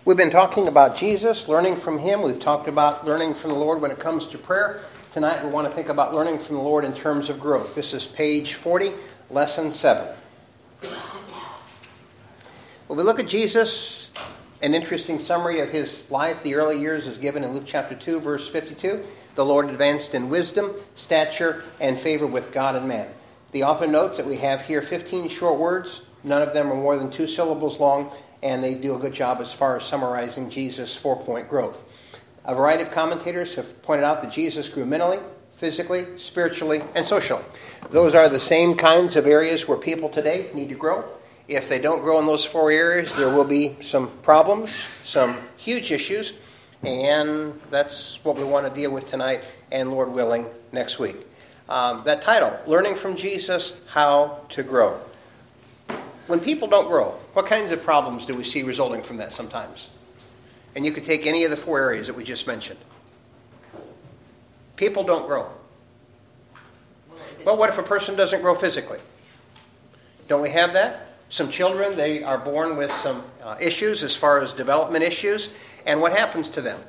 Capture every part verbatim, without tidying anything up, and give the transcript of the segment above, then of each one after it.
We've been talking about Jesus, learning from Him. We've talked about learning from the Lord when it comes to prayer. Tonight we want to think about learning from the Lord in terms of growth. This is page forty, lesson seven. When we look at Jesus, an interesting summary of His life, the early years, is given in Luke chapter two, verse fifty-two. The Lord advanced in wisdom, stature, and favor with God and man. The author notes that we have here fifteen short words. None of them are more than two syllables long, and they do a good job as far as summarizing Jesus' four-point growth. A variety of commentators have pointed out that Jesus grew mentally, physically, spiritually, and socially. Those are the same kinds of areas where people today need to grow. If they don't grow in those four areas, there will be some problems, some huge issues, and that's what we want to deal with tonight and, Lord willing, next week. Um, that title, Learning from Jesus, How to Grow. When people don't grow, what kinds of problems do we see resulting from that sometimes? And you could take any of the four areas that we just mentioned. People don't grow. But what if a person doesn't grow physically? Don't we have that? Some children, they are born with some uh, issues as far as development issues. And what happens to them?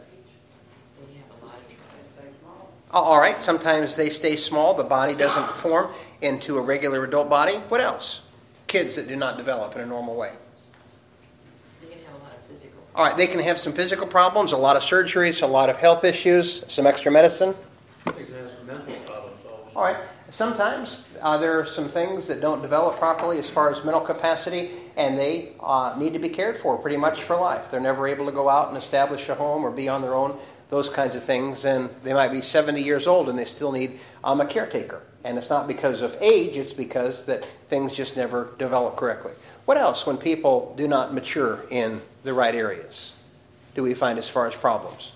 Oh, all right, sometimes they stay small. The body doesn't form into a regular adult body. What else? Kids that do not develop in a normal way. They can have a lot of physical problems. All right, they can have some physical problems, a lot of surgeries, a lot of health issues, some extra medicine. They can have some mental problems also. All right, sometimes uh, there are some things that don't develop properly as far as mental capacity, and they uh, need to be cared for pretty much for life. They're never able to go out and establish a home or be on their own, those kinds of things, and they might be seventy years old and they still need um, a caretaker. And it's not because of age, it's because that things just never develop correctly. What else when people do not mature in the right areas do we find as far as problems?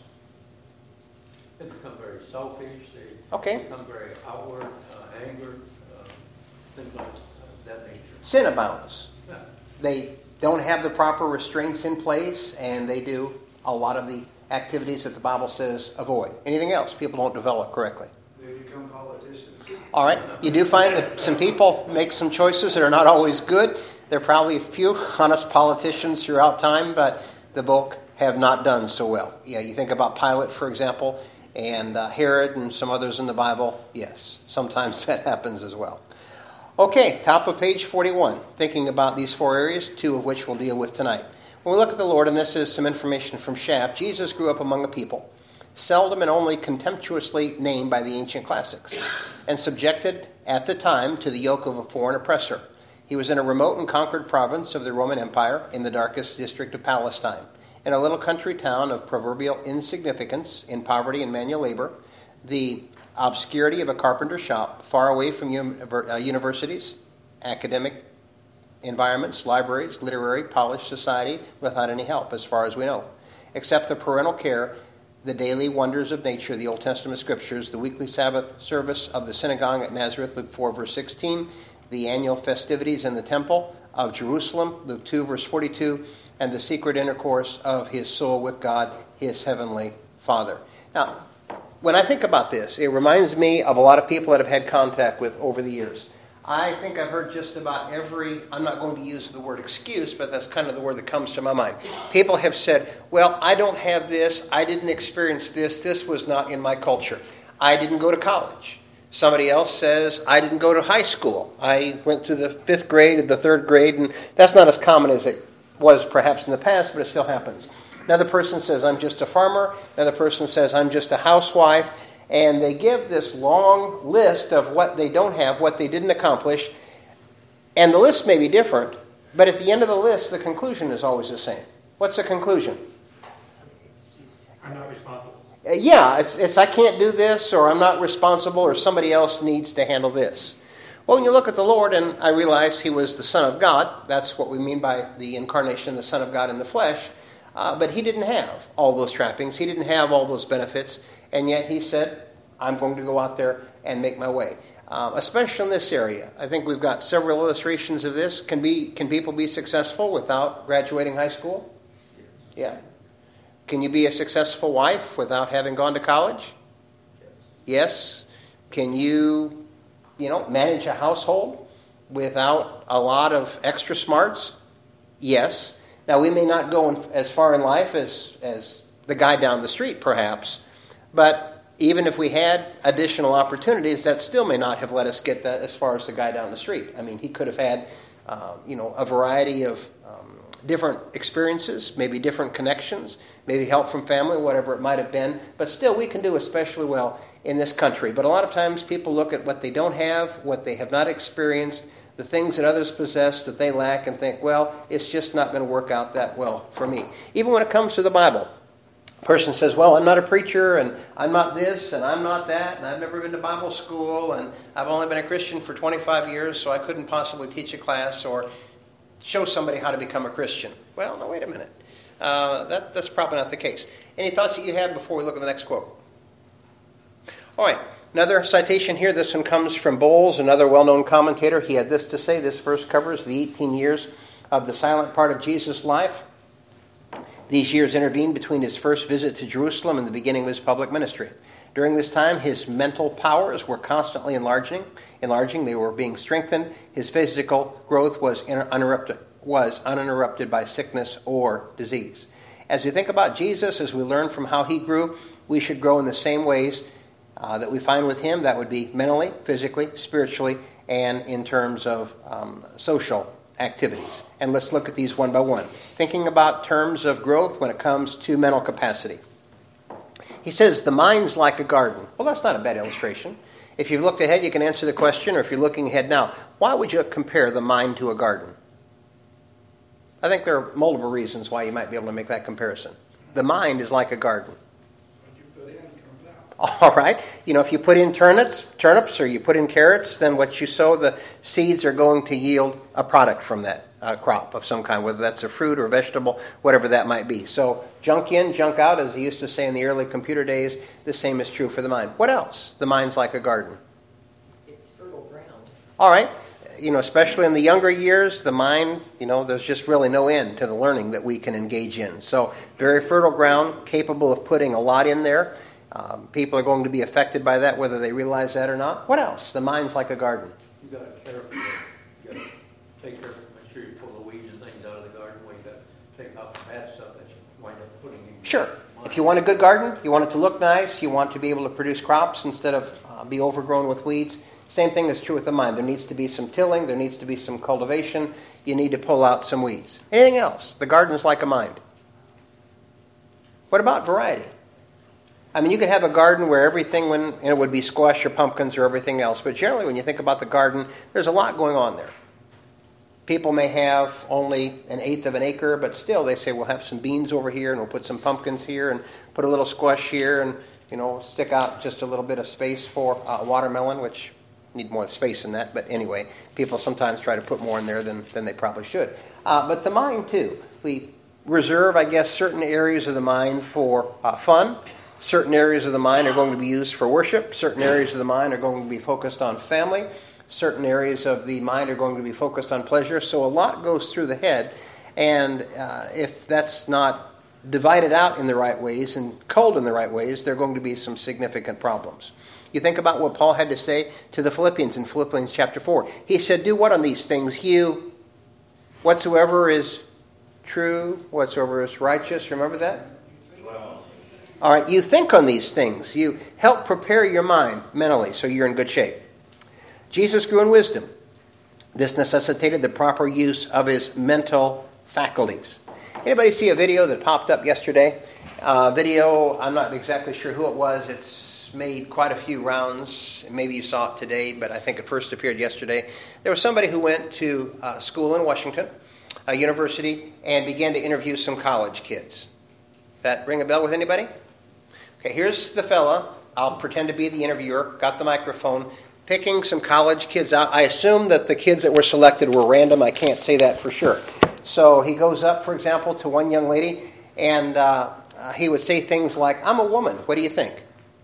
They become very selfish. They Okay. become very outward, uh, anger, uh, things like uh, that nature. Sin abounds. Yeah. They don't have the proper restraints in place, and they do a lot of the activities that the Bible says avoid. Anything else? People don't develop correctly. They become politicians. All right. You do find that some people make some choices that are not always good. There are probably a few honest politicians throughout time, but the bulk have not done so well. Yeah, you think about Pilate, for example, and uh, Herod and some others in the Bible. Yes, sometimes that happens as well. Okay, top of page forty-one, thinking about these four areas, two of which we'll deal with tonight. When we look at the Lord, and this is some information from Shaft, Jesus grew up among a people, seldom and only contemptuously named by the ancient classics, and subjected at the time to the yoke of a foreign oppressor. He was in a remote and conquered province of the Roman Empire in the darkest district of Palestine, in a little country town of proverbial insignificance in poverty and manual labor, the obscurity of a carpenter shop, far away from universities, academic environments, libraries, literary, polished society, without any help, as far as we know, except the parental care, the daily wonders of nature, the Old Testament scriptures, the weekly Sabbath service of the synagogue at Nazareth, Luke four, verse sixteen, the annual festivities in the temple of Jerusalem, Luke two, verse forty-two, and the secret intercourse of his soul with God, his heavenly Father. Now, when I think about this, it reminds me of a lot of people that I've had contact with over the years. I think I've heard just about every, I'm not going to use the word excuse, but that's kind of the word that comes to my mind. People have said, well, I don't have this, I didn't experience this, this was not in my culture. I didn't go to college. Somebody else says, I didn't go to high school. I went through the fifth grade and the third grade, and that's not as common as it was perhaps in the past, but it still happens. Another person says, I'm just a farmer. Another person says, I'm just a housewife. And they give this long list of what they don't have, what they didn't accomplish. And the list may be different, but at the end of the list, the conclusion is always the same. What's the conclusion? I'm not responsible. Uh, yeah, it's, it's I can't do this, or I'm not responsible, or somebody else needs to handle this. Well, when you look at the Lord, and I realize he was the Son of God, that's what we mean by the incarnation, the Son of God in the flesh, uh, but he didn't have all those trappings. He didn't have all those benefits. And yet he said, I'm going to go out there and make my way. Uh, especially in this area. I think we've got several illustrations of this. Can be can people be successful without graduating high school? Yeah. Can you be a successful wife without having gone to college? Yes. Can you, you know, manage a household without a lot of extra smarts? Yes. Now, we may not go in, as far in life as, as the guy down the street, perhaps, but even if we had additional opportunities, that still may not have let us get that as far as the guy down the street. I mean, he could have had, uh, you know, a variety of um, different experiences, maybe different connections, maybe help from family, whatever it might have been. But still, we can do especially well in this country. But a lot of times people look at what they don't have, what they have not experienced, the things that others possess that they lack, and think, well, it's just not going to work out that well for me. Even when it comes to the Bible, a person says, well, I'm not a preacher, and I'm not this, and I'm not that, and I've never been to Bible school, and I've only been a Christian for twenty-five years, so I couldn't possibly teach a class or show somebody how to become a Christian. Well, no, wait a minute. Uh, that, that's probably not the case. Any thoughts that you have before we look at the next quote? All right, another citation here. This one comes from Bowles, another well-known commentator. He had this to say. This verse covers the eighteen years of the silent part of Jesus' life. These years intervened between his first visit to Jerusalem and the beginning of his public ministry. During this time, his mental powers were constantly enlarging. Enlarging, they were being strengthened. His physical growth was uninterrupted, was uninterrupted by sickness or disease. As we think about Jesus, as we learn from how he grew, we should grow in the same ways uh, that we find with him. That would be mentally, physically, spiritually, and in terms of um, social activities. And let's look at these one by one. Thinking about terms of growth when it comes to mental capacity. He says, the mind's like a garden. Well, that's not a bad illustration. If you've looked ahead, you can answer the question, or if you're looking ahead now, why would you compare the mind to a garden? I think there are multiple reasons why you might be able to make that comparison. The mind is like a garden. All right. You know, if you put in turnips, turnips or you put in carrots, then what you sow, the seeds are going to yield a product from that uh, crop of some kind, whether that's a fruit or a vegetable, whatever that might be. So junk in, junk out, as they used to say in the early computer days, the same is true for the mind. What else? The mind's like a garden. It's fertile ground. All right. You know, especially in the younger years, the mind, you know, there's just really no end to the learning that we can engage in. So very fertile ground, capable of putting a lot in there. Um, people are going to be affected by that, whether they realize that or not. What else? The mind's like a garden. You've got to care for it. You've got to take care of it. Make sure you pull the weeds and things out of the garden. Where you've got to take out the bad stuff that you wind up putting in. Sure. If you want a good garden, you want it to look nice, you want to be able to produce crops instead of uh, be overgrown with weeds. Same thing is true with the mind. There needs to be some tilling. There needs to be some cultivation. You need to pull out some weeds. Anything else? The garden's like a mind. What about variety? I mean, you could have a garden where everything when, you know, would be squash or pumpkins or everything else. But generally, when you think about the garden, there's a lot going on there. People may have only an eighth of an acre, but still they say, we'll have some beans over here, and we'll put some pumpkins here, and put a little squash here, and, you know, stick out just a little bit of space for uh, watermelon, which need more space than that. But anyway, people sometimes try to put more in there than, than they probably should. Uh, but the mind, too. We reserve, I guess, certain areas of the mind for uh, fun. Certain areas of the mind are going to be used for worship. Certain areas of the mind are going to be focused on family. Certain areas of the mind are going to be focused on pleasure. So a lot goes through the head. And uh, if that's not divided out in the right ways and culled in the right ways, there are going to be some significant problems. You think about what Paul had to say to the Philippians in Philippians chapter four. He said, do what on these things? You, whatsoever is true, whatsoever is righteous. Remember that? All right, you think on these things. You help prepare your mind mentally so you're in good shape. Jesus grew in wisdom. This necessitated the proper use of his mental faculties. Anybody see a video that popped up yesterday? Uh, video, I'm not exactly sure who it was. It's made quite a few rounds. Maybe you saw it today, but I think it first appeared yesterday. There was somebody who went to uh, school in Washington, a university, and began to interview some college kids. That ring a bell with anybody? Okay, here's the fella. I'll pretend to be the interviewer. Got the microphone. Picking some college kids out. I assume that the kids that were selected were random. I can't say that for sure. So he goes up, for example, to one young lady, and uh, uh, he would say things like, I'm a woman. What do you think?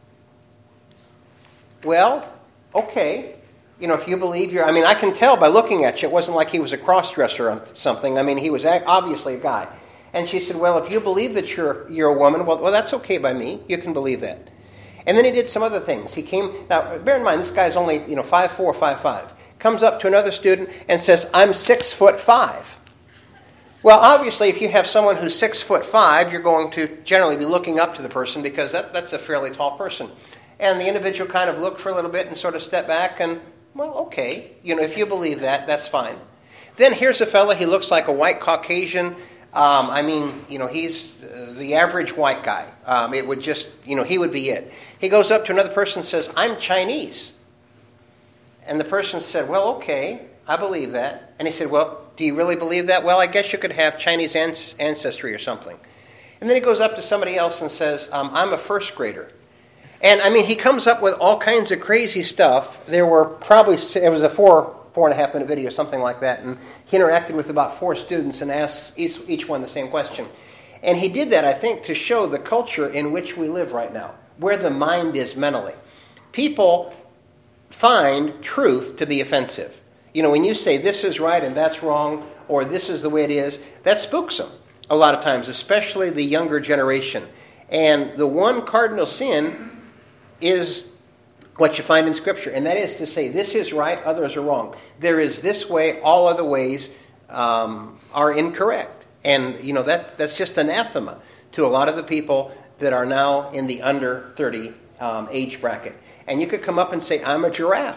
Well, okay. You know, if you believe you're... I mean, I can tell by looking at you, it wasn't like he was a cross-dresser or something. I mean, he was obviously a guy. And she said, well, if you believe that you're you're a woman, well, well, that's okay by me. You can believe that. And then he did some other things. He came... Now, bear in mind, this guy's only, you know, five four, five five. Comes up to another student and says, I'm six foot five. Well, obviously, if you have someone who's six foot five, you're going to generally be looking up to the person because that, that's a fairly tall person. And the individual kind of looked for a little bit and sort of stepped back and, well, okay. You know, if you believe that, that's fine. Then here's a fella, he looks like a white Caucasian. Um, I mean, you know, he's uh, the average white guy. Um, it would just, you know, he would be it. He goes up to another person and says, I'm Chinese. And the person said, well, okay, I believe that. And he said, well, do you really believe that? Well, I guess you could have Chinese ans- ancestry or something. And then he goes up to somebody else and says, um, I'm a first grader. And, I mean, he comes up with all kinds of crazy stuff. There were probably, it was a four, four and a half minute video, something like that. And he interacted with about four students and asked each, each one the same question. And he did that, I think, to show the culture in which we live right now, where the mind is mentally. People find truth to be offensive. You know, when you say this is right and that's wrong, or this is the way it is, that spooks them a lot of times, especially the younger generation. And the one cardinal sin is what you find in Scripture, and that is to say this is right, others are wrong. There is this way, all other ways um, are incorrect. And, you know, that that's just anathema to a lot of the people that are now in the under thirty um, age bracket. And you could come up and say, I'm a giraffe.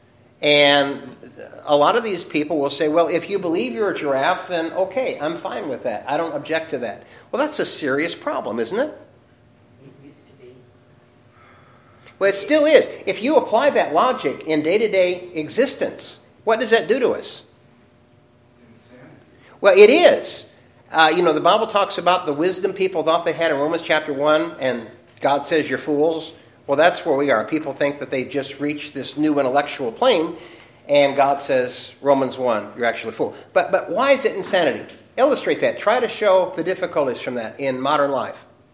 And a lot of these people will say, well, if you believe you're a giraffe, then okay, I'm fine with that. I don't object to that. Well, that's a serious problem, isn't it? It used to be. Well, it still is. If you apply that logic in day-to-day existence, what does that do to us? It's insanity. Well, it is. Uh, you know, the Bible talks about the wisdom people thought they had in Romans chapter one, and God says you're fools. Well, that's where we are. People think that they've just reached this new intellectual plane, and God says, Romans one, you're actually a fool. But, but why is it insanity? Illustrate that. Try to show the difficulties from that in modern life.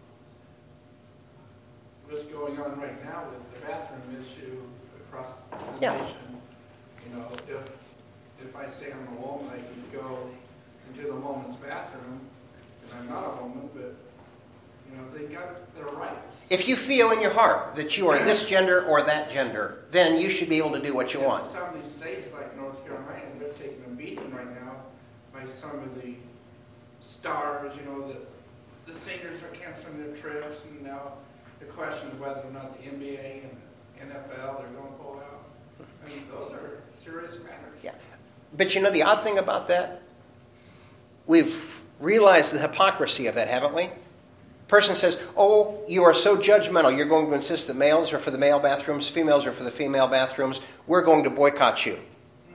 What's going on right now with the bathroom issue across the Yeah. nation? You know, if if I say I'm a woman, I can go into the woman's bathroom, and I'm not a woman, but you know, they got their rights. If you feel in your heart that you are this gender or that gender, then you should be able to do what you And want. some of these states, like North Carolina, they're taking a beating right now by some of the stars. You know, that the singers are canceling their trips, and now the question of whether or not the N B A and the N F L are going to pull out. I mean, those are serious matters. Yeah. But you know the odd thing about that? We've realized the hypocrisy of that, haven't we? Person says, oh, you are so judgmental. You're going to insist that males are for the male bathrooms, females are for the female bathrooms. We're going to boycott you.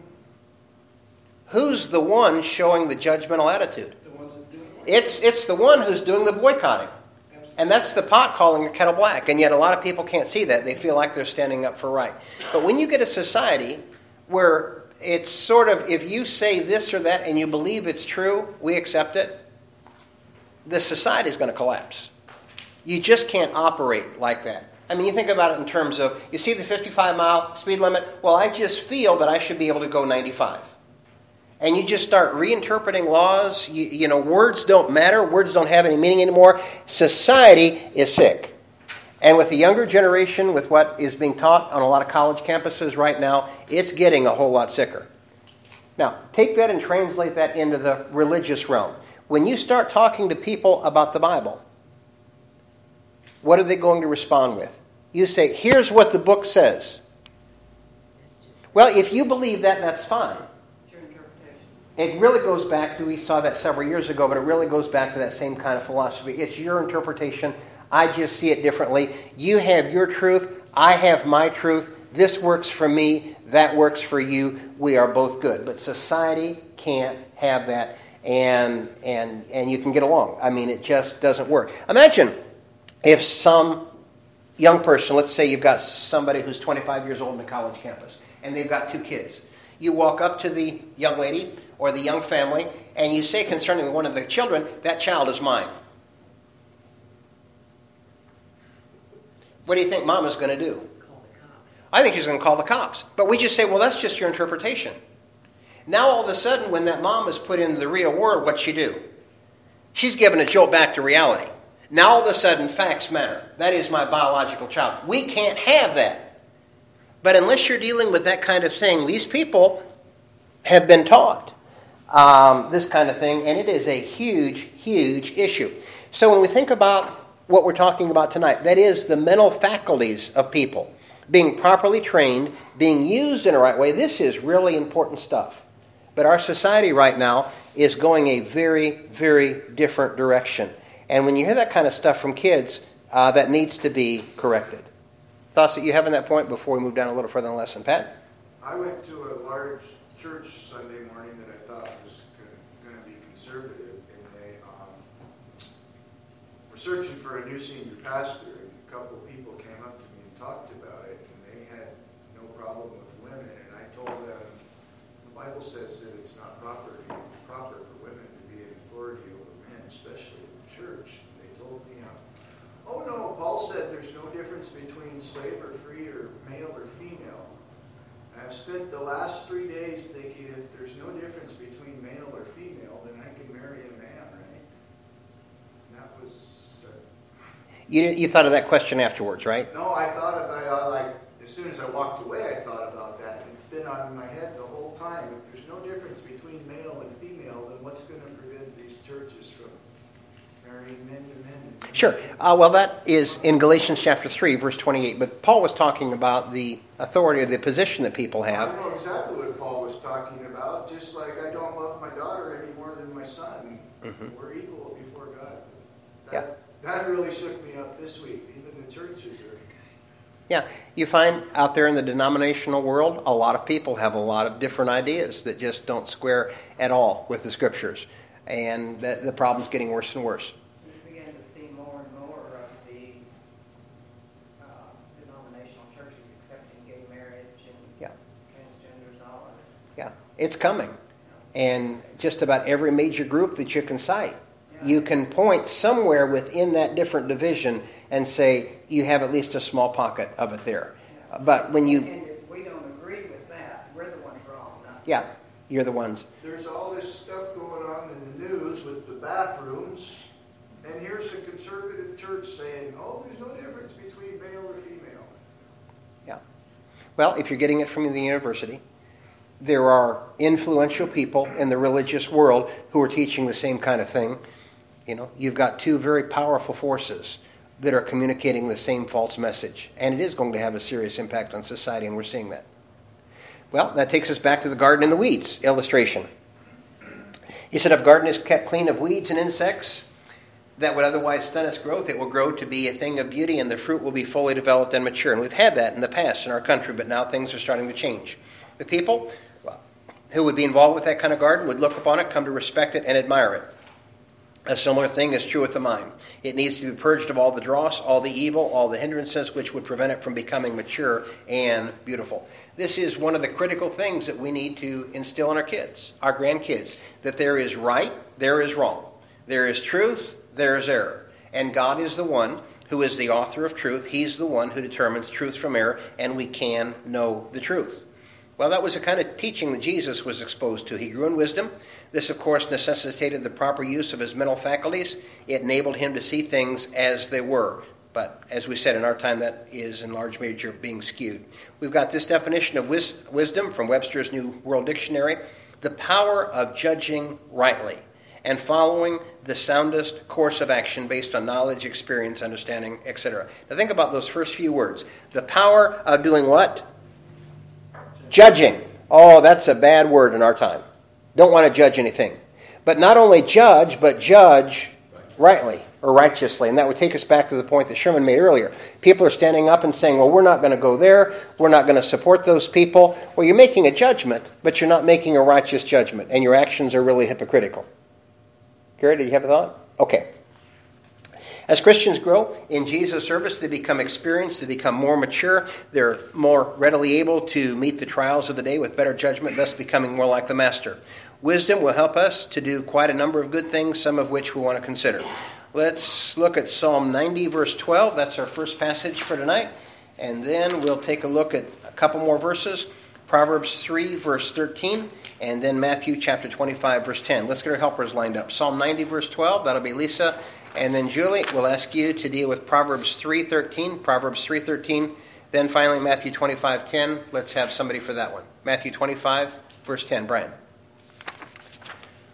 Who's the one showing the judgmental attitude? The ones that do it. It's, it's the one who's doing the boycotting. And that's the pot calling the kettle black. And yet a lot of people can't see that. They feel like they're standing up for right. But when you get a society where it's sort of, if you say this or that and you believe it's true, we accept it, the society is going to collapse. You just can't operate like that. I mean, you think about it in terms of, you see the fifty-five mile speed limit? Well, I just feel that I should be able to go ninety-five. And you just start reinterpreting laws. You, you know, words don't matter. Words don't have any meaning anymore. Society is sick. And with the younger generation, with what is being taught on a lot of college campuses right now, it's getting a whole lot sicker. Now, take that and translate that into the religious realm. When you start talking to people about the Bible, what are they going to respond with? You say, here's what the book says. It's just Well, if you believe that, that's fine. your interpretation. It really goes back to, we saw that several years ago, but it really goes back to that same kind of philosophy. It's your interpretation. I just see it differently. You have your truth. I have my truth. This works for me. That works for you. We are both good. But society can't have that. And and and you can get along. I mean, it just doesn't work. Imagine if some young person, let's say you've got somebody who's twenty-five years old on a college campus, and they've got two kids. You walk up to the young lady or the young family, and you say concerning one of the children, that child is mine. What do you think Mama's going to do? Call the cops. I think she's going to call the cops. But we just say, well, that's just your interpretation. Now, all of a sudden, when that mom is put into the real world, what's she do? She's given a jolt back to reality. Now, all of a sudden, facts matter. That is my biological child. We can't have that. But unless you're dealing with that kind of thing, these people have been taught. um, this kind of thing, and it is a huge, huge issue. So when we think about what we're talking about tonight, that is the mental faculties of people being properly trained, being used in the right way, this is really important stuff. But our society right now is going a very, very different direction. And when you hear that kind of stuff from kids, uh, that needs to be corrected. Thoughts that you have on that point before we move down a little further in the lesson? Pat? I went to a large church Sunday morning that I thought was going to be conservative, and they um, were searching for a new senior pastor, and a couple of people came up to me and talked about it, and they had no problem with women, and I told them, the Bible says that it's not proper, proper for women to be in authority over men, especially in the church. And they told me, oh no, Paul said there's no difference between slave or free or male or female. And I've spent the last three days thinking if there's no difference between male or female, then I can marry a man, right? And that was... Uh, you, you thought of that question afterwards, right? no, I thought about it, like, as soon as I walked away, I thought about that. It's been on my head the whole time. If there's no difference between male and female, then what's going to prevent these churches from marrying men to men? And men Sure. to men? Uh, well, that is in Galatians chapter three, verse twenty-eight. But Paul was talking about the authority or the position that people I have. know exactly what Paul was talking about. Just like I don't love my daughter any more than my son. Mm-hmm. We're equal before God. That, Yeah. that really shook me up this week. Even the churches are. Yeah, you find out there in the denominational world, a lot of people have a lot of different ideas that just don't square at all with the Scriptures. And that the problem's getting worse and worse. You begin to see more and more of the uh, denominational churches accepting gay marriage and Yeah. transgenders and all of it. Yeah, it's coming. And just about every major group that you can cite, Yeah. you can point somewhere within that different division and say you have at least a small pocket of it there. Yeah. But when you, And if we don't agree with that, we're the ones wrong, not yeah, you're the ones. There's all this stuff going on in the news with the bathrooms, and here's a conservative church saying, oh, there's no difference between male or female. Yeah. Well, if you're getting it from the university, there are influential people in the religious world who are teaching the same kind of thing. You know, you've got two very powerful forces that are communicating the same false message. And it is going to have a serious impact on society, and we're seeing that. Well, that takes us back to the garden and the weeds illustration. He said, if a garden is kept clean of weeds and insects that would otherwise stun its growth, it will grow to be a thing of beauty, and the fruit will be fully developed and mature. And we've had that in the past in our country, but now things are starting to change. The people who would be involved with that kind of garden would look upon it, come to respect it, and admire it. A similar thing is true with the mind. It needs to be purged of all the dross, all the evil, all the hindrances which would prevent it from becoming mature and beautiful. This is one of the critical things that we need to instill in our kids, our grandkids, that there is right, there is wrong. There is truth, there is error. And God is the one who is the author of truth. He's the one who determines truth from error, and we can know the truth. Well, that was the kind of teaching that Jesus was exposed to. He grew in wisdom. This, of course, necessitated the proper use of his mental faculties. It enabled him to see things as they were. But, as we said, in our time, that is in large measure being skewed. We've got this definition of wis- wisdom from Webster's New World Dictionary. The power of judging rightly and following the soundest course of action based on knowledge, experience, understanding, et cetera. Now think about those first few words. The power of doing what? Judging. Oh, that's a bad word in our time. Don't want to judge anything. But not only judge, but judge rightly or righteously. And that would take us back to the point that Sherman made earlier. People are standing up and saying, well, we're not going to go there. We're not going to support those people. Well, you're making a judgment, but you're not making a righteous judgment. And your actions are really hypocritical. Gary, did you have a thought? Okay. As Christians grow in Jesus' service, they become experienced, they become more mature, they're more readily able to meet the trials of the day with better judgment, thus becoming more like the Master. Wisdom will help us to do quite a number of good things, some of which we want to consider. Let's look at Psalm ninety, verse twelve. That's our first passage for tonight. And then we'll take a look at a couple more verses. Proverbs three, verse thirteen, and then Matthew chapter twenty-five, verse ten. Let's get our helpers lined up. Psalm ninety, verse twelve, that'll be Lisa. And then Julie, we'll ask you to deal with Proverbs three thirteen, Proverbs three thirteen. Then finally Matthew twenty-five ten. Let's have somebody for that one. Matthew twenty-five, verse ten. Brian.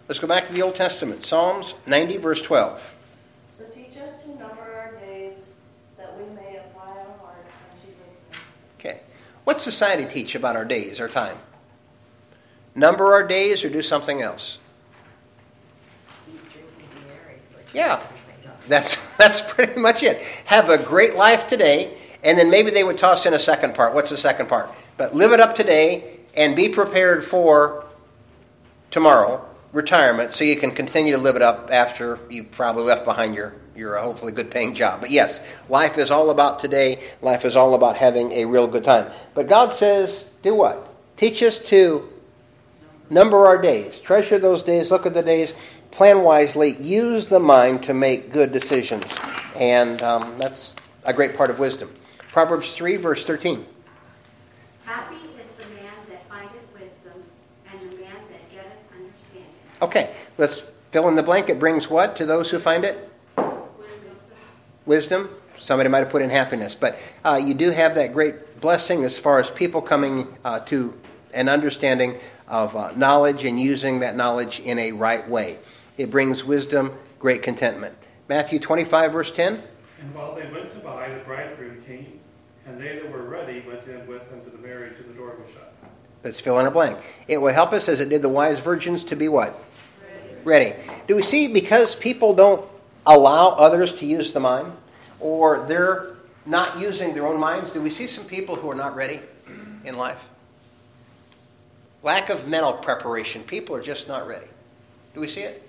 Let's go back to the Old Testament. Psalms ninety, verse twelve. So teach us to number our days, that we may apply our hearts unto wisdom. Okay. What's society teach about our days, our time? Number our days or do something else? Eat, drink, and be merry. Yeah. That's that's pretty much it. Have a great life today, and then maybe they would toss in a second part. What's the second part? But live it up today and be prepared for tomorrow, retirement, so you can continue to live it up after you've probably left behind your, your uh, hopefully good paying job. But yes, life is all about today. Life is all about having a real good time. But God says, do what? Teach us to number our days. Treasure those days. Look at the days. Plan wisely. Use the mind to make good decisions. And um, that's a great part of wisdom. Proverbs three, verse thirteen. Happy is the man that findeth wisdom, and the man that getteth understanding. Okay, let's fill in the blank. It brings what to those who find it? Wisdom. Wisdom. Somebody might have put in happiness. But uh, you do have that great blessing as far as people coming uh, to an understanding of uh, knowledge and using that knowledge in a right way. It brings wisdom, great contentment. Matthew twenty-five, verse ten. And while they went to buy, the bridegroom came, and they that were ready went in with him to the marriage, and the door was shut. Let's fill in a blank. It will help us, as it did the wise virgins, to be what? Ready. Ready. Do we see, because people don't allow others to use the mind, or they're not using their own minds, do we see some people who are not ready in life? Lack of mental preparation. People are just not ready. Do we see it?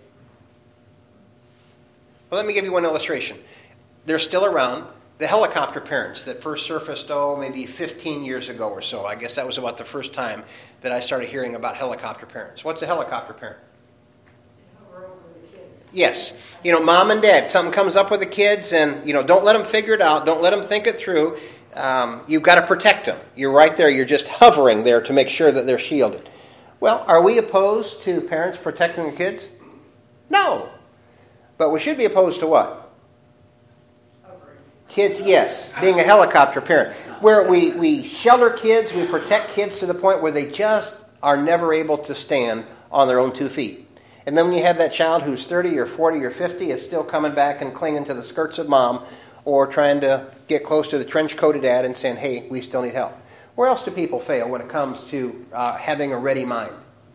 Well, let me give you one illustration. They're still around. The helicopter parents that first surfaced, oh, maybe fifteen years ago or so. I guess that was about the first time that I started hearing about helicopter parents. What's a helicopter parent? Hover over the kids. Yes. You know, mom and dad, something comes up with the kids and, you know, don't let them figure it out. Don't let them think it through. Um, you've got to protect them. You're right there. You're just hovering there to make sure that they're shielded. Well, are we opposed to parents protecting the kids? No. But we should be opposed to what? Kids, yes. Being a helicopter parent. Where we, we shelter kids, we protect kids to the point where they just are never able to stand on their own two feet. And then when you have that child who's thirty or forty or fifty, is still coming back and clinging to the skirts of mom, or trying to get close to the trench-coated dad and saying, hey, we still need help. Where else do people fail when it comes to uh, having a ready mind?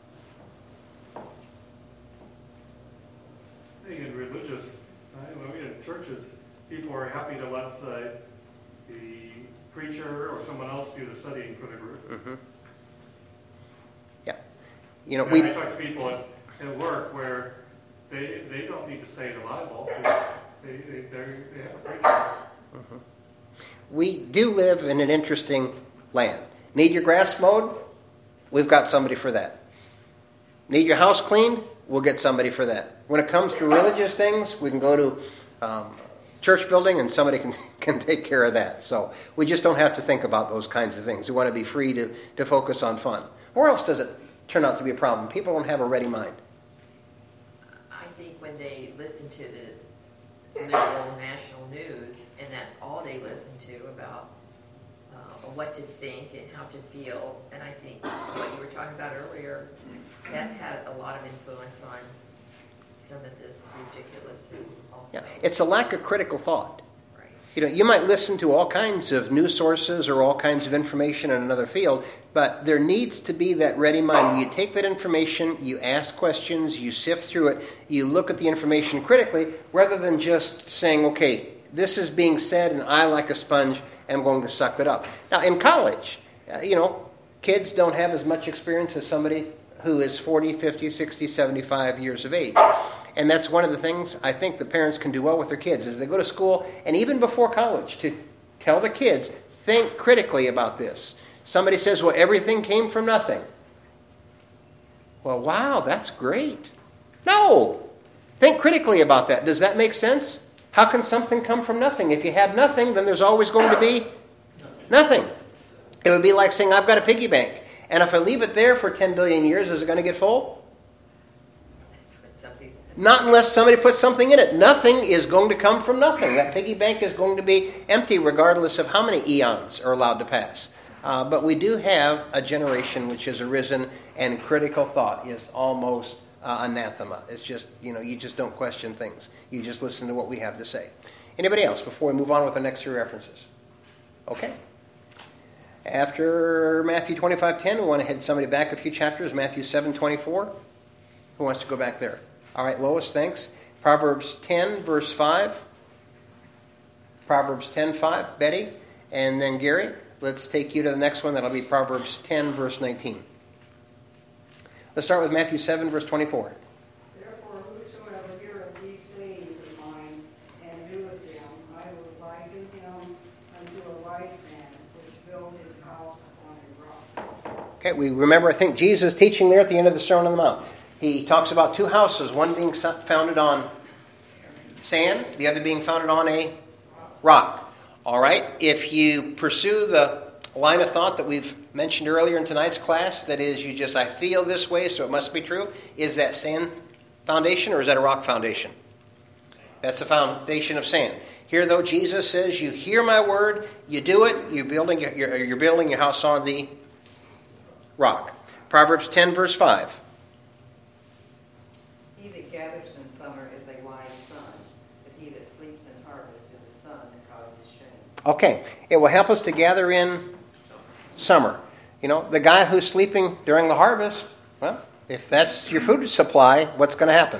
I think in religious, I mean, in churches, people are happy to let the, the preacher or someone else do the studying for the group. Mm-hmm. Yeah. You know, and we I talk to people at, at work where they they don't need to study the Bible. They, they, they have a preacher. Mm-hmm. We do live in an interesting land. Need your grass mowed? We've got somebody for that. Need your house cleaned? We'll get somebody for that. When it comes to religious things, we can go to um, church building and somebody can, can take care of that. So we just don't have to think about those kinds of things. We want to be free to, to focus on fun. Where else does it turn out to be a problem? People don't have a ready mind. I think when they listen to the liberal national news, and that's all they listen to about uh, what to think and how to feel, and I think what you were talking about earlier, that's had a lot of influence on some of this ridiculousness also. Yeah. It's a lack of critical thought. Right. You know, you might listen to all kinds of news sources or all kinds of information in another field, but there needs to be that ready mind where you take that information, you ask questions, you sift through it, you look at the information critically, rather than just saying, okay, this is being said and I, like a sponge, am going to suck it up. Now, in college, uh, you know, kids don't have as much experience as somebody who is forty, fifty, sixty, seventy-five years of age. And that's one of the things I think the parents can do well with their kids, is they go to school, and even before college, to tell the kids, think critically about this. Somebody says, well, everything came from nothing. Well, wow, that's great. No! Think critically about that. Does that make sense? How can something come from nothing? If you have nothing, then there's always going to be nothing. It would be like saying, I've got a piggy bank, and if I leave it there for ten billion years, is it going to get full? That's what some people think. Not unless somebody puts something in it. Nothing is going to come from nothing. That piggy bank is going to be empty regardless of how many eons are allowed to pass. Uh, but we do have a generation which has arisen, and critical thought is almost uh, anathema. It's just, you know, you just don't question things. You just listen to what we have to say. Anybody else before we move on with the next three references? Okay. After Matthew twenty-five ten, we want to head somebody back a few chapters. Matthew seven twenty-four. Who wants to go back there? All right, Lois, thanks. Proverbs ten, verse five. Proverbs ten five. Betty. And then Gary. Let's take you to the next one. That'll be Proverbs ten, verse nineteen. Let's start with Matthew seven, verse twenty-four. Therefore, whosoever heareth these sayings of mine and doeth them, I will liken him unto a wise man which built his house upon a rock. Okay, we remember, I think, Jesus teaching there at the end of the Sermon on the Mount. He talks about two houses, one being founded on sand, the other being founded on a rock. All right, if you pursue the line of thought that we've mentioned earlier in tonight's class, that is, you just, I feel this way, so it must be true, is that sand foundation or is that a rock foundation? That's the foundation of sand. Here, though, Jesus says, you hear my word, you do it, you're building, you're, you're building your house on the rock. Proverbs ten, verse five. He that gathers in summer is a wise son, but he that sleeps in harvest is a son that causes shame. Okay, it will help us to gather in summer. You know, the guy who's sleeping during the harvest, well, if that's your food supply, what's going to happen?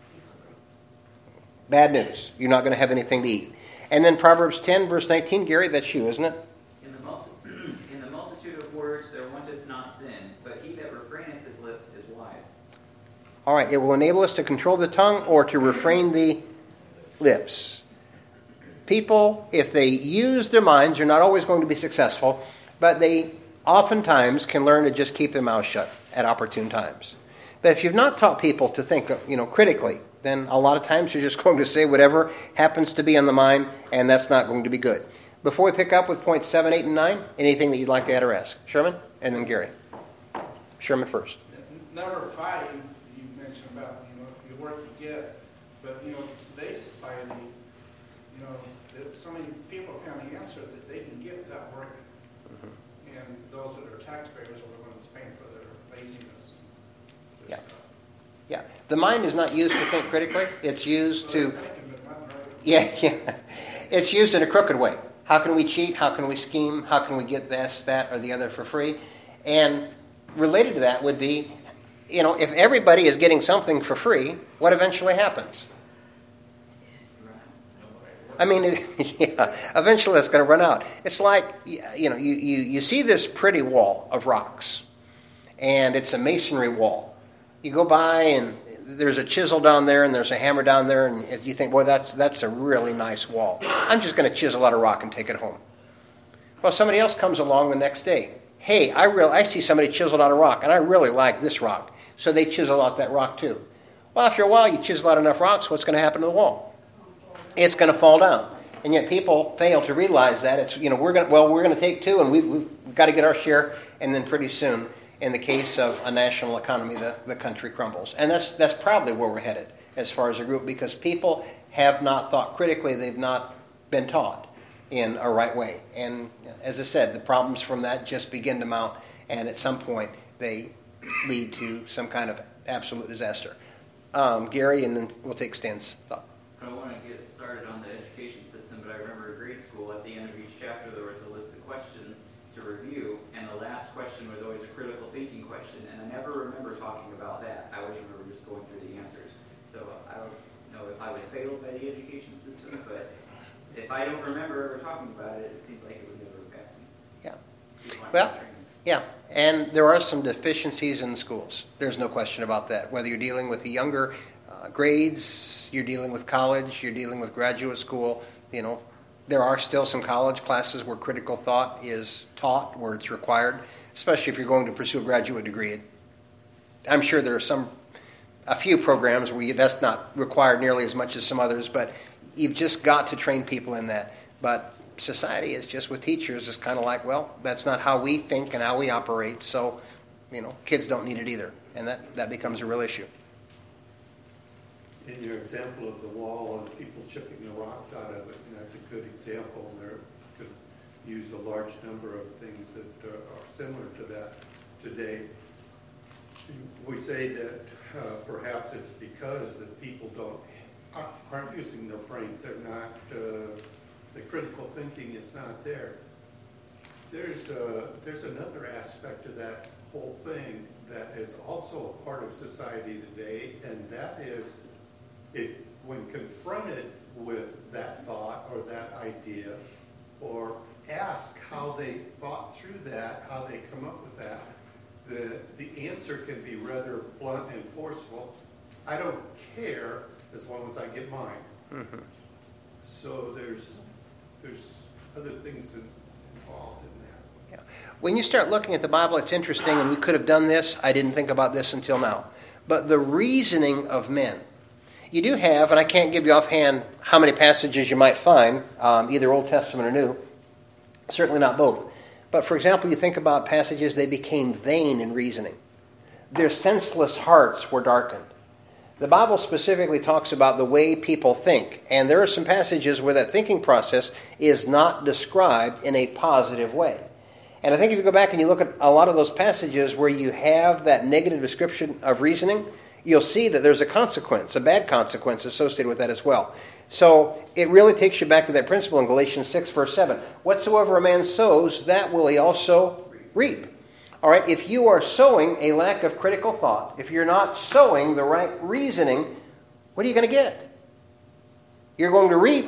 Bad news. You're not going to have anything to eat. And then Proverbs ten, verse nineteen, Gary, that's you, isn't it? In the, multi- in the multitude of words there wanteth not sin, but he that refraineth his lips is wise. All right, it will enable us to control the tongue or to refrain the lips. People, if they use their minds, are not always going to be successful, but they oftentimes can learn to just keep their mouth shut at opportune times. But if you've not taught people to think, you know, critically, then a lot of times you're just going to say whatever happens to be on the mind, and that's not going to be good. Before we pick up with points seven, eight, and nine, anything that you'd like to add or ask? Sherman, and then Gary. Sherman first. Number five, you mentioned about, you know, the work you get, but, you know, today's society, you know, so many people can't answer that they can get that work, mm-hmm. and those that are taxpayers are the ones paying for their laziness. And yeah. stuff. Yeah. The mind is not used to think critically. It's used to... Yeah, yeah. It's used in a crooked way. How can we cheat? How can we scheme? How can we get this, that, or the other for free? And related to that would be, you know, if everybody is getting something for free, what eventually happens? I mean, yeah, eventually it's going to run out. It's like, you know, you, you, you see this pretty wall of rocks, and it's a masonry wall. You go by, and there's a chisel down there, and there's a hammer down there, and if you think, boy, that's that's a really nice wall. I'm just going to chisel out a rock and take it home. Well, somebody else comes along the next day. Hey, I real I see somebody chiseled out a rock, and I really like this rock. So they chisel out that rock too. Well, after a while, you chisel out enough rocks, what's going to happen to the wall? It's going to fall down. And yet people fail to realize that. It's, you know, we're going to, well, we're going to take two, and we've, we've got to get our share, and then pretty soon, in the case of a national economy, the, the country crumbles. And that's that's probably where we're headed as far as a group, because people have not thought critically. They've not been taught in a right way. And as I said, the problems from that just begin to mount, and at some point they lead to some kind of absolute disaster. Um, Gary, and then we'll take Stan's thought. I don't want to get started on the education system, but I remember grade school, at the end of each chapter, there was a list of questions to review, and the last question was always a critical thinking question, and I never remember talking about that. I always remember just going through the answers. So I don't know if I was failed by the education system, but if I don't remember ever talking about it, it seems like it would never affect me. Yeah. Well, yeah, and there are some deficiencies in schools. There's no question about that. Whether you're dealing with the younger uh, grades, you're dealing with college, you're dealing with graduate school, you know, there are still some college classes where critical thought is taught, where it's required, especially if you're going to pursue a graduate degree. I'm sure there are some, a few programs where you, that's not required nearly as much as some others, but you've just got to train people in that. But society is just, with teachers, is kind of like, well, that's not how we think and how we operate, so, you know, kids don't need it either. And that, that becomes a real issue. In your example of the wall and people chipping the rocks out of it, and that's a good example. There could use a large number of things that uh, are similar to that today. We say that uh, perhaps it's because the people don't aren't using their brains. They're not. Uh, the critical thinking is not there. There's uh, there's another aspect of that whole thing that is also a part of society today, and that is, if when confronted with that thought or that idea, or ask how they thought through that, how they come up with that, the the answer can be rather blunt and forceful. I don't care as long as I get mine. Mm-hmm. So there's there's other things involved in that. Yeah. When you start looking at the Bible, it's interesting, and we could have done this. I didn't think about this until now. But the reasoning of men. You do have, and I can't give you offhand how many passages you might find, um, either Old Testament or New. Certainly not both. But for example, you think about passages, they became vain in reasoning. Their senseless hearts were darkened. The Bible specifically talks about the way people think. And there are some passages where that thinking process is not described in a positive way. And I think if you go back and you look at a lot of those passages where you have that negative description of reasoning, you'll see that there's a consequence, a bad consequence associated with that as well. So it really takes you back to that principle in Galatians six, verse seven. Whatsoever a man sows, that will he also reap. All right, if you are sowing a lack of critical thought, if you're not sowing the right reasoning, what are you going to get? You're going to reap.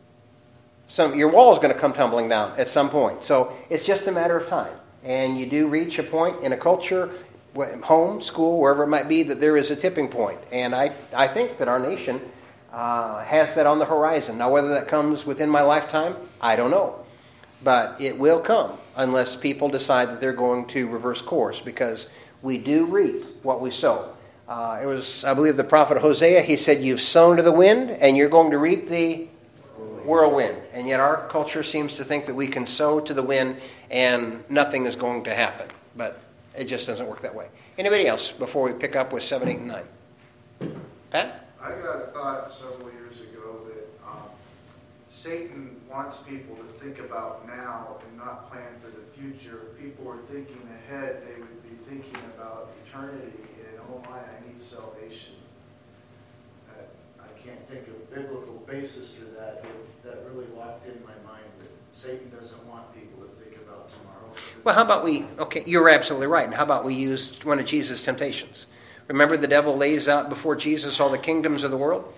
Some, your wall is going to come tumbling down at some point. So it's just a matter of time. And you do reach a point in a culture, home, school, wherever it might be, that there is a tipping point. And I, I think that our nation uh, has that on the horizon. Now, whether that comes within my lifetime, I don't know. But it will come unless people decide that they're going to reverse course, because we do reap what we sow. Uh, it was, I believe, the prophet Hosea. He said, you've sown to the wind and you're going to reap the whirlwind. And yet our culture seems to think that we can sow to the wind and nothing is going to happen. But it just doesn't work that way. Anybody else before we pick up with seven, eight, and nine? Pat? I got a thought several years ago that um, Satan wants people to think about now and not plan for the future. If people were thinking ahead, they would be thinking about eternity and, oh my, I need salvation. That, I can't think of a biblical basis for that. It, that really locked in my mind that Satan doesn't want people to think about tomorrow. Well, how about we, okay, you're absolutely right. And how about we use one of Jesus' temptations? Remember, the devil lays out before Jesus all the kingdoms of the world?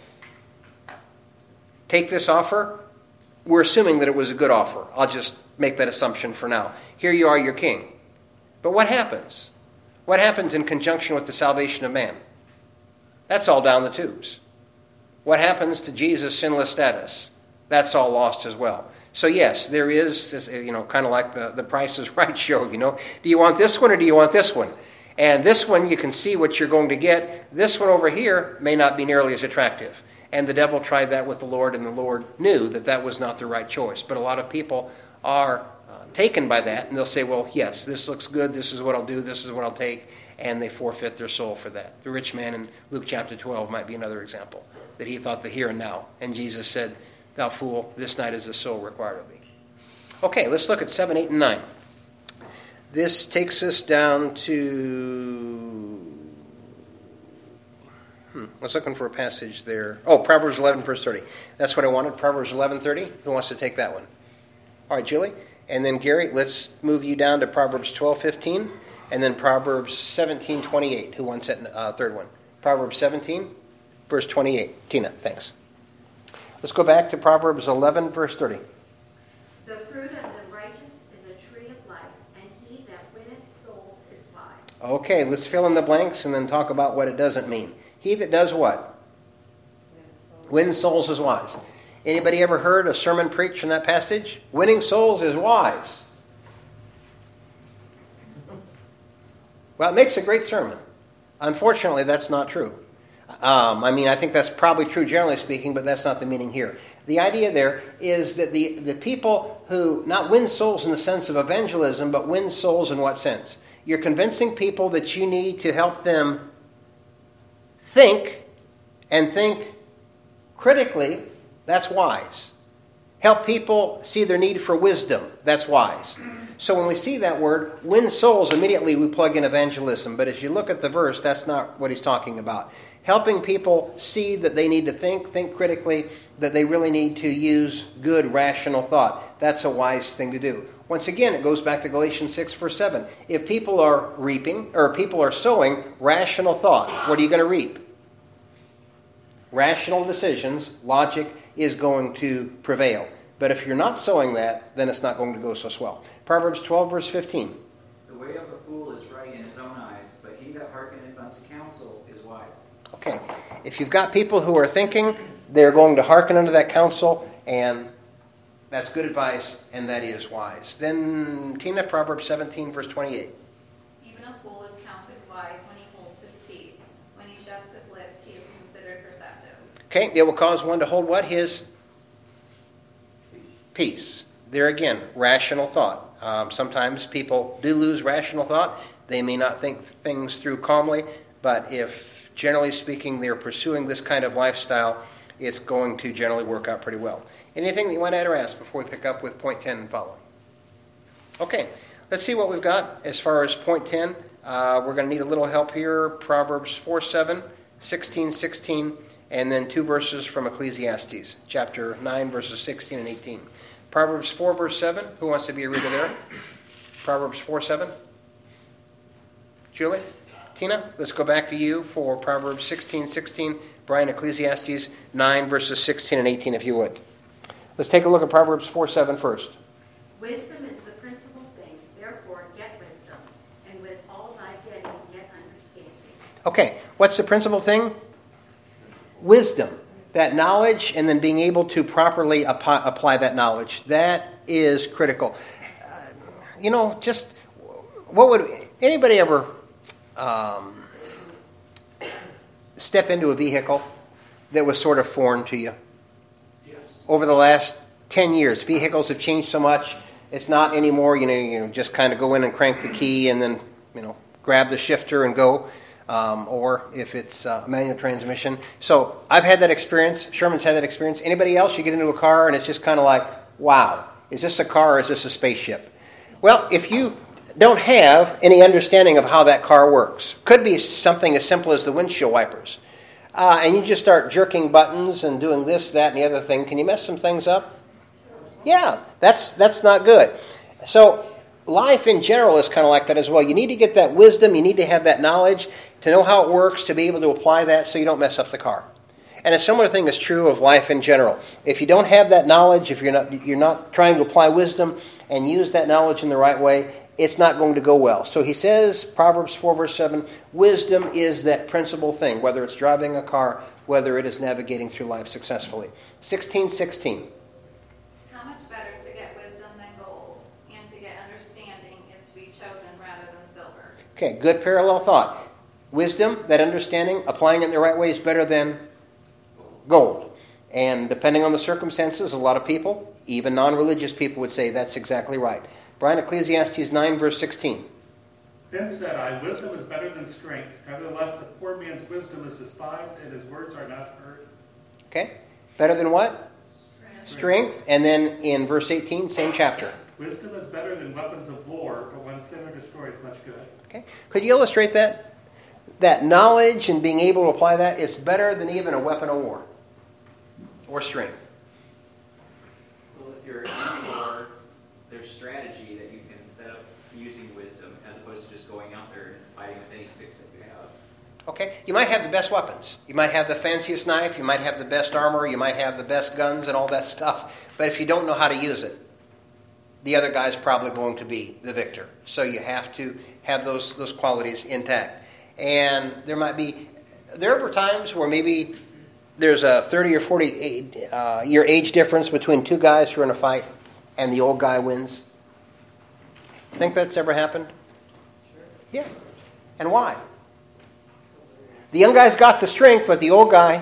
Take this offer. We're assuming that it was a good offer. I'll just make that assumption for now. Here you are, your king. But what happens? What happens in conjunction with the salvation of man? That's all down the tubes. What happens to Jesus' sinless status? That's all lost as well. So yes, there is this, you know, kind of like the, the Price is Right show, you know. Do you want this one or do you want this one? And this one, you can see what you're going to get. This one over here may not be nearly as attractive. And the devil tried that with the Lord, and the Lord knew that that was not the right choice. But a lot of people are uh, taken by that, and they'll say, well, yes, this looks good, this is what I'll do, this is what I'll take, and they forfeit their soul for that. The rich man in Luke chapter twelve might be another example, that he thought the here and now. And Jesus said, thou fool, this night is the soul required of thee. Okay, let's look at seven, eight, and nine. This takes us down to... Hmm, I was looking for a passage there. Oh, Proverbs eleven, verse thirty. That's what I wanted, Proverbs eleven, thirty. Who wants to take that one? All right, Julie. And then, Gary, let's move you down to Proverbs twelve, fifteen. And then Proverbs seventeen, twenty-eight. Who wants that uh, third one? Proverbs seventeen, verse twenty-eight. Tina, thanks. Let's go back to Proverbs eleven, verse thirty. The fruit of the righteous is a tree of life, and he that winneth souls is wise. Okay, let's fill in the blanks and then talk about what it doesn't mean. He that does what? Wins souls is wise. Anybody ever heard a sermon preached from that passage? Winning souls is wise. Well, it makes a great sermon. Unfortunately, that's not true. Um, I mean, I think that's probably true generally speaking, but that's not the meaning here. The idea there is that the, the people who not win souls in the sense of evangelism, but win souls in what sense? You're convincing people that you need to help them think and think critically. That's wise. Help people see their need for wisdom. That's wise. So when we see that word, win souls, immediately we plug in evangelism. But as you look at the verse, that's not what he's talking about. Helping people see that they need to think, think critically, that they really need to use good, rational thought. That's a wise thing to do. Once again, it goes back to Galatians six, verse seven. If people are reaping, or people are sowing rational thought, what are you going to reap? Rational decisions, logic is going to prevail. But if you're not sowing that, then it's not going to go so swell. Proverbs twelve, verse fifteen. The way of a fool is right in his own eyes, but he that hearkeneth unto counsel is wise. Okay. If you've got people who are thinking, they're going to hearken unto that counsel, and that's good advice, and that is wise. Then, Tina, Proverbs seventeen, verse twenty-eight. Even a fool is counted wise when he holds his peace. When he shuts his lips, he is considered perceptive. Okay, it will cause one to hold what? His peace. There again, rational thought. Um, sometimes people do lose rational thought. They may not think things through calmly, but if, generally speaking, they're pursuing this kind of lifestyle, it's going to generally work out pretty well. Anything that you want to add or ask before we pick up with point ten and following? Okay, let's see what we've got as far as point ten. Uh, we're going to need a little help here. Proverbs four seven, sixteen sixteen, and then two verses from Ecclesiastes, chapter nine, verses sixteen and eighteen. Proverbs four, verse seven. Who wants to be a reader there? Proverbs four seven. Julie? Tina? Let's go back to you for Proverbs sixteen sixteen. Brian, Ecclesiastes nine, verses sixteen and eighteen, if you would. Let's take a look at Proverbs four seven first. Wisdom is the principal thing, therefore get wisdom, and with all thy getting get understanding. Okay, what's the principal thing? Wisdom. That knowledge, and then being able to properly ap- apply that knowledge. That is critical. Uh, you know, just what would anybody ever um, step into a vehicle that was sort of foreign to you? Yes. Over the last ten years, vehicles have changed so much. It's not anymore, you know, you just kind of go in and crank the key and then, you know, grab the shifter and go. Um, or if it's uh, manual transmission. So I've had that experience. Sherman's had that experience. Anybody else? You get into a car and it's just kind of like, wow, is this a car or is this a spaceship? Well, if you don't have any understanding of how that car works, could be something as simple as the windshield wipers, uh, and you just start jerking buttons and doing this, that, and the other thing, can you mess some things up? Yeah, that's that's not good. So life in general is kind of like that as well. You need to get that wisdom. You need to have that knowledge to know how it works, to be able to apply that so you don't mess up the car. And a similar thing is true of life in general. If you don't have that knowledge, if you're not you're not trying to apply wisdom and use that knowledge in the right way, it's not going to go well. So he says, Proverbs four, verse seven, wisdom is that principal thing, whether it's driving a car, whether it is navigating through life successfully. sixteen sixteen. How much better to get wisdom than gold, and to get understanding is to be chosen rather than silver. Okay, good parallel thought. Wisdom, that understanding, applying it in the right way is better than gold. And depending on the circumstances, a lot of people, even non-religious people, would say that's exactly right. Brian, Ecclesiastes nine, verse sixteen. Then said I, wisdom is better than strength. Nevertheless, the poor man's wisdom is despised, and his words are not heard. Okay, better than what? Strength. Strength. And then in verse eighteen, same chapter. Wisdom is better than weapons of war, but when sin are destroyed, much good. Okay, could you illustrate that? That knowledge and being able to apply that is better than even a weapon of war or strength. Well, if you're in war, there's strategy that you can set up using wisdom as opposed to just going out there and fighting with any sticks that you have. Okay, you might have the best weapons. You might have the fanciest knife. You might have the best armor. You might have the best guns and all that stuff. But if you don't know how to use it, the other guy's probably going to be the victor. So you have to have those those qualities intact. And there might be, there are times where maybe there's a thirty or forty uh, year age difference between two guys who are in a fight, and the old guy wins. Think that's ever happened? Sure. Yeah. And why? The young guy's got the strength, but the old guy,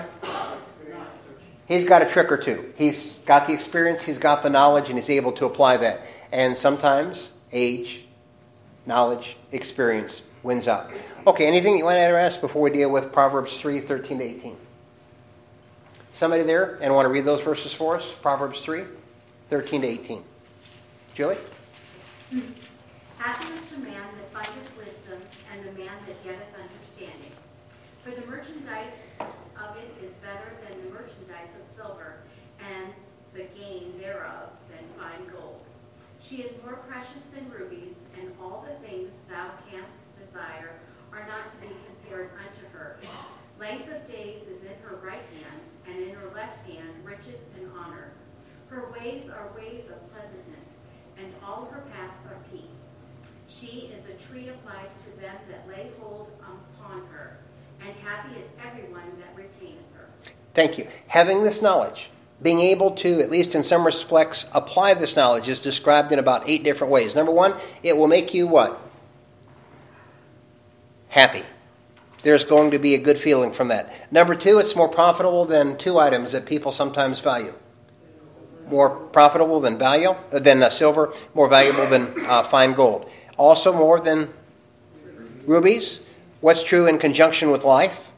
he's got a trick or two. He's got the experience, he's got the knowledge, and he's able to apply that. And sometimes age, knowledge, experience wins out. Okay, anything you want to add or ask before we deal with Proverbs three, thirteen to eighteen? Somebody there and want to read those verses for us? Proverbs three? thirteen to eighteen. Julie? Happy is the man that findeth wisdom, and the man that getteth understanding. For the merchandise of it is better than the merchandise of silver, and the gain thereof than fine gold. She is more precious than rubies, and all the things thou canst desire are not to be compared unto her. Length of days is in her right hand, and in her left hand riches and honor. Her ways are ways of pleasantness, and all her paths are peace. She is a tree of life to them that lay hold upon her, and happy is everyone that retaineth her. Thank you. Having this knowledge, being able to, at least in some respects, apply this knowledge is described in about eight different ways. Number one, it will make you what? Happy. There's going to be a good feeling from that. Number two, it's more profitable than two items that people sometimes value. More profitable than value than uh, silver, more valuable than uh, fine gold. Also more than rubies. What's true in conjunction with life?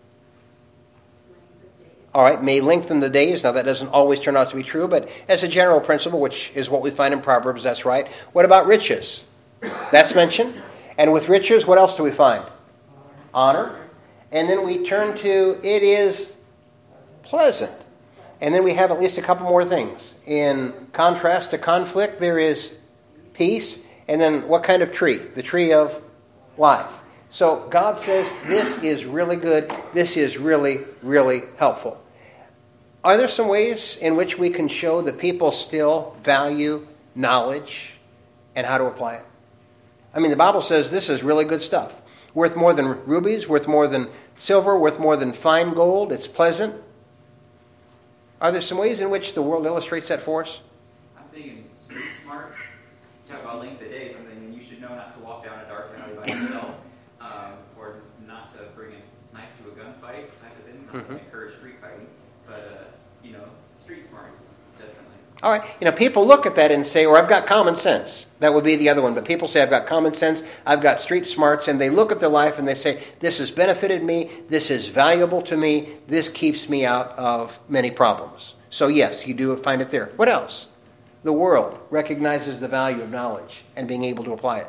All right, may lengthen the days. Now that doesn't always turn out to be true, but as a general principle, which is what we find in Proverbs, that's right. What about riches? That's mentioned. And with riches, what else do we find? Honor. And then we turn to, it is pleasant. And then we have at least a couple more things. In contrast to conflict, there is peace. And then what kind of tree? The tree of life. So God says this is really good. This is really, really helpful. Are there some ways in which we can show that people still value knowledge and how to apply it? I mean, the Bible says this is really good stuff. Worth more than rubies, worth more than silver, worth more than fine gold. It's pleasant. Are there some ways in which the world illustrates that for us? I'm thinking street smarts. Talk about length of days. I'm thinking you should know not to walk down a dark alley by yourself, um, or not to bring a knife to a gunfight type of thing. Not Mm-hmm. to encourage street fighting, but uh, you know, street smarts definitely. All right. You know, people look at that and say, or I've got common sense. That would be the other one. But people say, I've got common sense, I've got street smarts, and they look at their life and they say, this has benefited me, this is valuable to me, this keeps me out of many problems. So yes, you do find it there. What else? The world recognizes the value of knowledge and being able to apply it.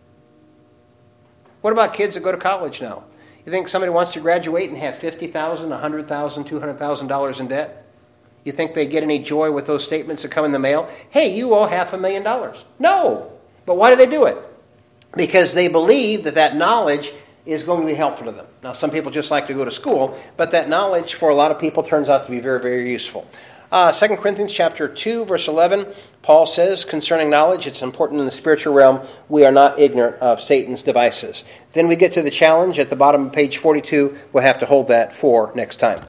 What about kids that go to college now? You think somebody wants to graduate and have fifty thousand dollars, one hundred thousand dollars, two hundred thousand dollars in debt? You think they get any joy with those statements that come in the mail? Hey, you owe half a million dollars. No. But why do they do it? Because they believe that that knowledge is going to be helpful to them. Now, some people just like to go to school, but that knowledge for a lot of people turns out to be very, very useful. Uh, Second Corinthians chapter two, verse eleven, Paul says concerning knowledge, it's important in the spiritual realm, we are not ignorant of Satan's devices. Then we get to the challenge at the bottom of page forty-two. We'll have to hold that for next time.